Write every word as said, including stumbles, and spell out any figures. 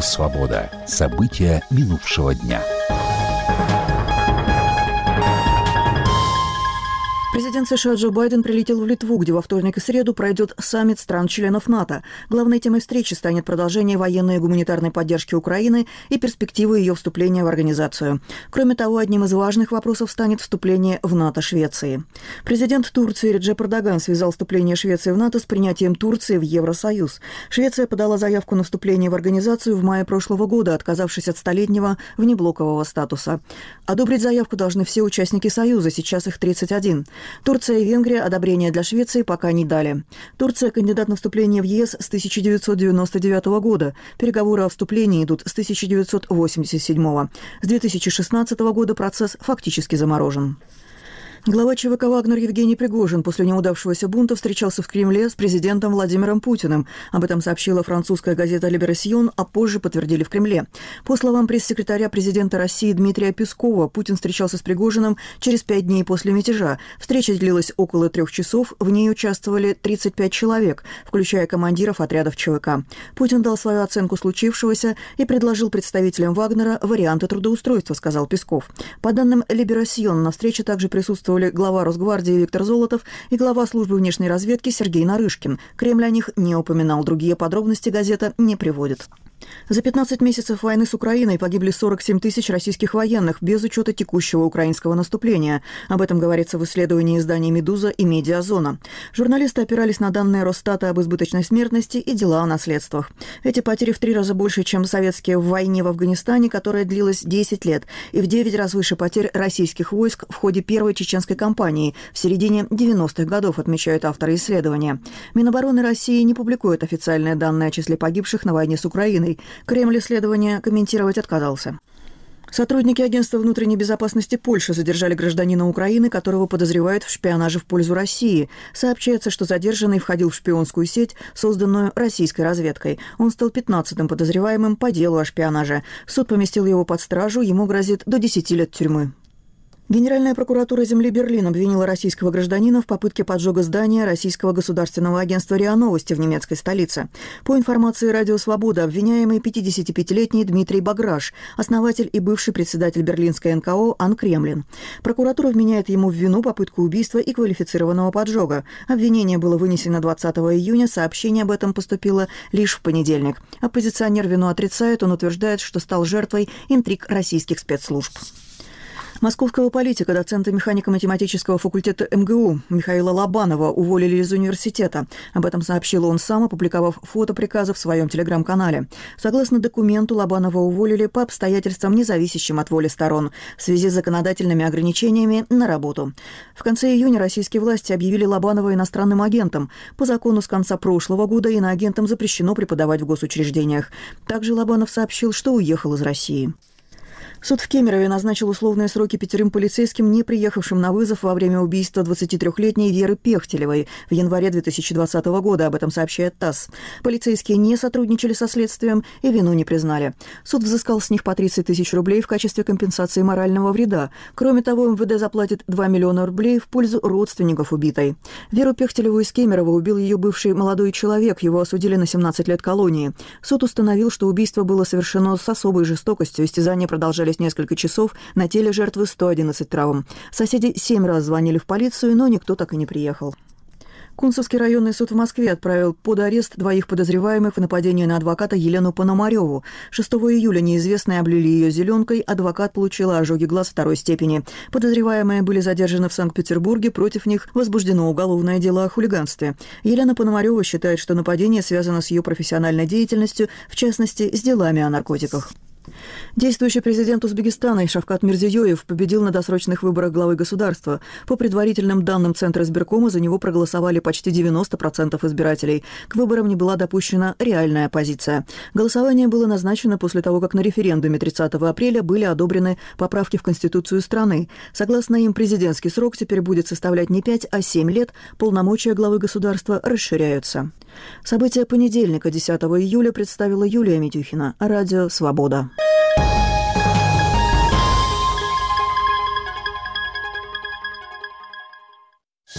«Свобода». События минувшего дня. Президент США Джо Байден прилетел в Литву, где во вторник и среду пройдет саммит стран-членов НАТО. Главной темой встречи станет продолжение военной и гуманитарной поддержки Украины и перспективы ее вступления в организацию. Кроме того, одним из важных вопросов станет вступление в НАТО Швеции. Президент Турции Реджеп Эрдоган связал вступление Швеции в НАТО с принятием Турции в Евросоюз. Швеция подала заявку на вступление в организацию в мае прошлого года, отказавшись от столетнего внеблокового статуса. Одобрить заявку должны все участники Союза, сейчас их тридцать один. Турция и Венгрия одобрения для Швеции пока не дали. Турция – кандидат на вступление в ЕС с тысяча девятьсот девяносто девятого года. Переговоры о вступлении идут с тысяча девятьсот восемьдесят седьмого. С две тысячи шестнадцатого года процесс фактически заморожен. Глава ЧВК «Вагнер» Евгений Пригожин после неудавшегося бунта встречался в Кремле с президентом Владимиром Путиным. Об этом сообщила французская газета «Либерасьон», а позже подтвердили в Кремле. По словам пресс-секретаря президента России Дмитрия Пескова, Путин встречался с Пригожиным через пять дней после мятежа. Встреча длилась около трех часов, в ней участвовали тридцать пять человек, включая командиров отрядов ЧВК. Путин дал свою оценку случившегося и предложил представителям «Вагнера» варианты трудоустройства, сказал Песков. По данным «Либерасьон», на встрече также присутствовали глава Росгвардии Виктор Золотов и глава службы внешней разведки Сергей Нарышкин. Кремль о них не упоминал, другие подробности газета не приводит. За пятнадцать месяцев войны с Украиной погибли сорок семь тысяч российских военных, без учета текущего украинского наступления. Об этом говорится в исследовании изданий «Медуза» и «Медиазона». Журналисты опирались на данные Росстата об избыточной смертности и дела о наследствах. Эти потери в три раза больше, чем советские в войне в Афганистане, которая длилась десять лет, и в девять раз выше потерь российских войск в ходе первой чеченской кампании в середине девяностых годов, отмечают авторы исследования. Минобороны России не публикует официальные данные о числе погибших на войне с Украиной. Кремль исследования комментировать отказался. Сотрудники Агентства внутренней безопасности Польши задержали гражданина Украины, которого подозревают в шпионаже в пользу России. Сообщается, что задержанный входил в шпионскую сеть, созданную российской разведкой. Он стал пятнадцатым подозреваемым по делу о шпионаже. Суд поместил его под стражу, ему грозит до десяти лет тюрьмы. Генеральная прокуратура земли Берлин обвинила российского гражданина в попытке поджога здания российского государственного агентства РИА Новости в немецкой столице. По информации «Радио Свобода», обвиняемый пятидесятипятилетний Дмитрий Баграш, основатель и бывший председатель берлинской эн ка о Ан Кремлин. Прокуратура вменяет ему в вину попытку убийства и квалифицированного поджога. Обвинение было вынесено двадцатого июня, сообщение об этом поступило лишь в понедельник. Оппозиционер вину отрицает, он утверждает, что стал жертвой интриг российских спецслужб. Московского политика, доцента механико-математического факультета эм гэ у Михаила Лобанова уволили из университета. Об этом сообщил он сам, опубликовав фото приказа в своем телеграм-канале. Согласно документу, Лобанова уволили по обстоятельствам, независящим от воли сторон, в связи с законодательными ограничениями на работу. В конце июня российские власти объявили Лобанова иностранным агентом. По закону с конца прошлого года иноагентам запрещено преподавать в госучреждениях. Также Лобанов сообщил, что уехал из России. Суд в Кемерове назначил условные сроки пятерым полицейским, не приехавшим на вызов во время убийства двадцатитрёхлетней Веры Пехтелевой в январе две тысячи двадцатого года, об этом сообщает ТАСС. Полицейские не сотрудничали со следствием и вину не признали. Суд взыскал с них по тридцать тысяч рублей в качестве компенсации морального вреда. Кроме того, эм вэ дэ заплатит два миллиона рублей в пользу родственников убитой. Веру Пехтелеву из Кемерово убил ее бывший молодой человек, его осудили на семнадцать лет колонии. Суд установил, что убийство было совершено с особой жестокостью, истязания продолжались несколько часов, на теле жертвы сто одиннадцать травм. Соседи семь раз звонили в полицию, но никто так и не приехал. Кунцевский районный суд в Москве отправил под арест двоих подозреваемых в нападении на адвоката Елену Пономарёву. шестого июля неизвестные облили ее зеленкой, адвокат получила ожоги глаз второй степени. Подозреваемые были задержаны в Санкт-Петербурге, против них возбуждено уголовное дело о хулиганстве. Елена Пономарёва считает, что нападение связано с ее профессиональной деятельностью, в частности, с делами о наркотиках. Действующий президент Узбекистана Шавкат Мирзиёев победил на досрочных выборах главы государства. По предварительным данным Центра избиркома за него проголосовали почти девяносто процентов избирателей. К выборам не была допущена реальная оппозиция. Голосование было назначено после того, как на референдуме тридцатого апреля были одобрены поправки в Конституцию страны. Согласно им, президентский срок теперь будет составлять не пять, а семь лет. Полномочия главы государства расширяются. События понедельника, десятого июля, представила Юлия Митюхина. Радио «Свобода».